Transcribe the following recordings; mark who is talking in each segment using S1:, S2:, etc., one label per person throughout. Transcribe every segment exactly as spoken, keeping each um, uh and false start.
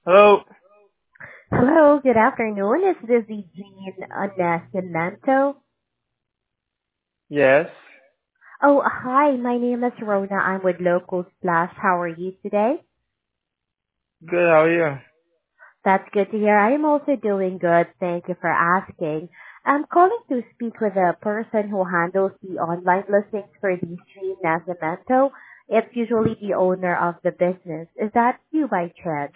S1: Hello.
S2: Hello, good afternoon. Is this the Jean Nascimento?
S1: Yes.
S2: Oh, hi. My name is Rona. I'm with Local Splash. How are you today?
S1: Good. How are you?
S2: That's good to hear. I'm also doing good. Thank you for asking. I'm calling to speak with a person who handles the online listings for the Jean Nascimento. It's usually the owner of the business. Is that you by chance?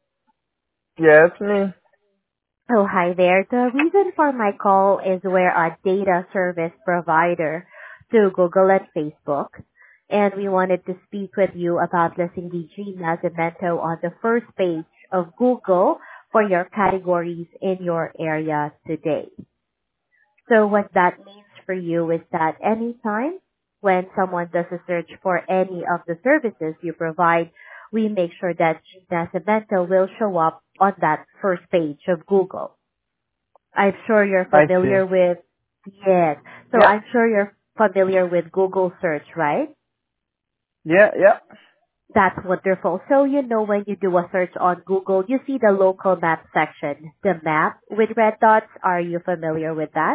S1: Yeah, it's me.
S2: Oh, hi there. The reason for my call is we're a data service provider to Google and Facebook, and we wanted to speak with you about listing the Dream Nascimento on the first page of Google for your categories in your area today. So what that means for you is that anytime when someone does a search for any of the services you provide, we make sure that Dream Nascimento will show up on that first page of Google. I'm sure you're
S1: I see.
S2: familiar with, yes. So
S1: Yeah.
S2: I'm sure you're familiar with Google search, right?
S1: Yeah. Yeah.
S2: That's wonderful. So you know when you do a search on Google, you see the local map section, the map with red dots. Are you familiar with that?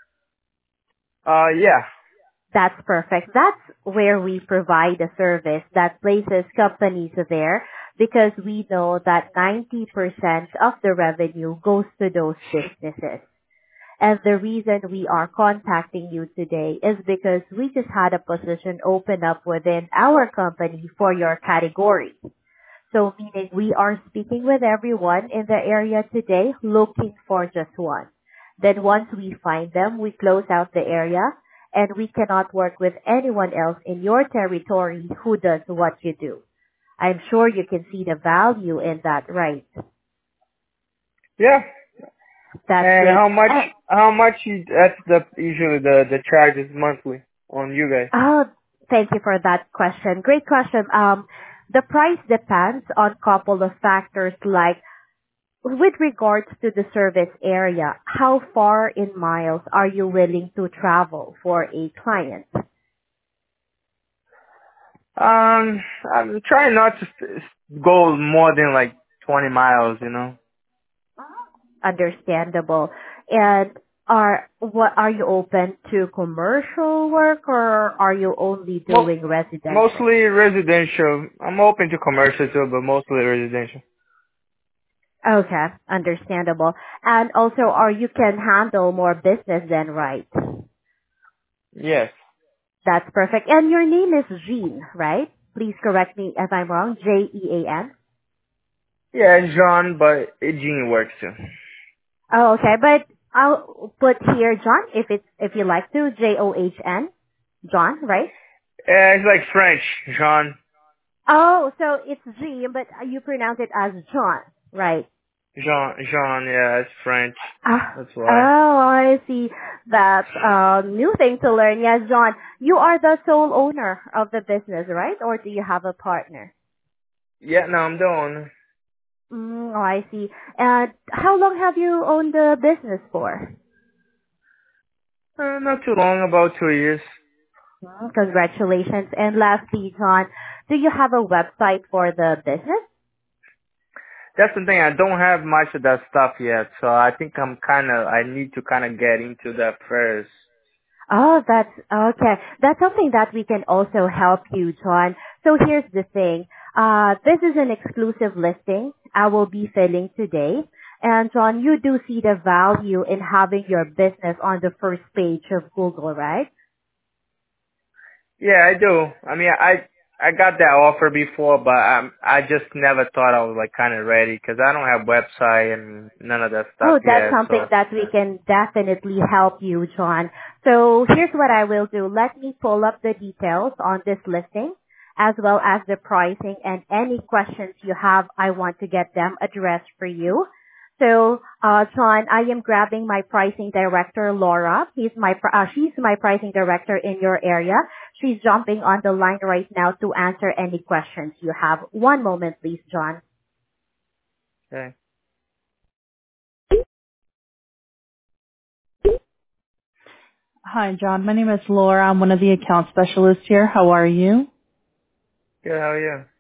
S1: Uh, yeah.
S2: That's perfect. That's where we provide a service that places companies there because we know that ninety percent of the revenue goes to those businesses. And the reason we are contacting you today is because we just had a position open up within our company for your category. So meaning we are speaking with everyone in the area today looking for just one. Then once we find them, we close out the area and we cannot work with anyone else in your territory who does what you do. I'm sure you can see the value in that, right?
S1: Yeah.
S2: That's
S1: And
S2: great.
S1: how much?
S2: And
S1: How much? You, that's the usually the the charges monthly on you guys.
S2: Oh, thank you for that question. Great question. Um, the price depends on a couple of factors like with regards to the service area, how far in miles are you willing to travel for a client?
S1: Um, I'm trying not to s- go more than like twenty miles. You know.
S2: Understandable. And are what are you open to commercial work or are you only
S1: Mo-
S2: doing residential?
S1: mostly residential. I'm open to commercial too, but mostly residential.
S2: Okay, understandable. And also, are you can handle more business than right?
S1: Yes.
S2: That's perfect. And your name is Jean, right? Please correct me if I'm wrong. J E A N.
S1: Yeah, it's John, but Jean works too.
S2: Oh, okay. But I'll put here John if it's if you like to. J O H N. John, right?
S1: Yeah, it's like French, Jean.
S2: Oh, so it's Jean, but you pronounce it as John, right?
S1: Jean, Jean, yeah, it's French.
S2: Ah,
S1: That's why.
S2: oh, I see. That's a new thing to learn. Yes, John. You are the sole owner of the business, right? Or do you have a partner?
S1: Yeah, no, I'm the owner.
S2: Mm, oh, I see. And how long have you owned the business for?
S1: Uh, not too long, about two years.
S2: Mm, congratulations. And lastly, John, do you have a website for the business?
S1: That's the thing, I don't have much of that stuff yet, so I think I'm kinda, I need to kinda get into that first.
S2: Oh, that's okay. That's something that we can also help you, John. So here's the thing. Uh, this is an exclusive listing I will be filling today. And John, you do see the value in having your business on the first page of Google, right?
S1: Yeah, I do. I mean, I, I got that offer before, but um, I just never thought I was like kinda ready, cause I don't have website and none of that stuff
S2: Oh, that's
S1: yet,
S2: something
S1: so.
S2: that we can definitely help you, John. So here's what I will do. Let me pull up the details on this listing as well as the pricing and any questions you have. I want to get them addressed for you. So, uh, John, I am grabbing my pricing director, Laura. He's my, pr- uh, she's my pricing director in your area. She's jumping on the line right now to answer any questions you have. One moment, please, John.
S1: Okay.
S3: Hi, John. My name is Laura. I'm one of the account specialists here. How are you?
S1: Good, how are you?